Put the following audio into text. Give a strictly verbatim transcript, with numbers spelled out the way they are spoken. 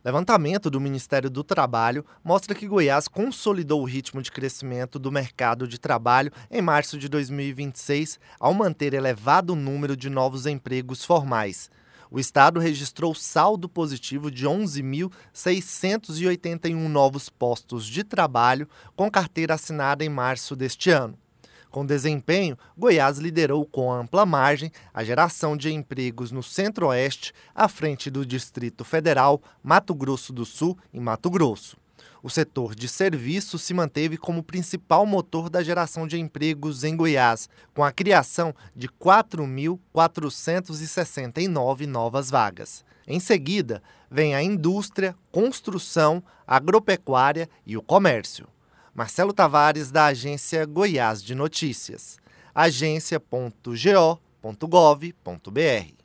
Levantamento do Ministério do Trabalho mostra que Goiás consolidou o ritmo de crescimento do mercado de trabalho em março de dois mil e vinte e seis, ao manter elevado número de novos empregos formais. O estado registrou saldo positivo de onze mil seiscentos e oitenta e um novos postos de trabalho com carteira assinada em março deste ano. Com desempenho, Goiás liderou com ampla margem a geração de empregos no Centro-Oeste, à frente do Distrito Federal, Mato Grosso do Sul e Mato Grosso. O setor de serviços se manteve como principal motor da geração de empregos em Goiás, com a criação de quatro mil quatrocentas e sessenta e nove novas vagas. Em seguida, vem a indústria, construção, agropecuária e o comércio. Marcelo Tavares, da Agência Goiás de Notícias, agência ponto go ponto gov ponto br.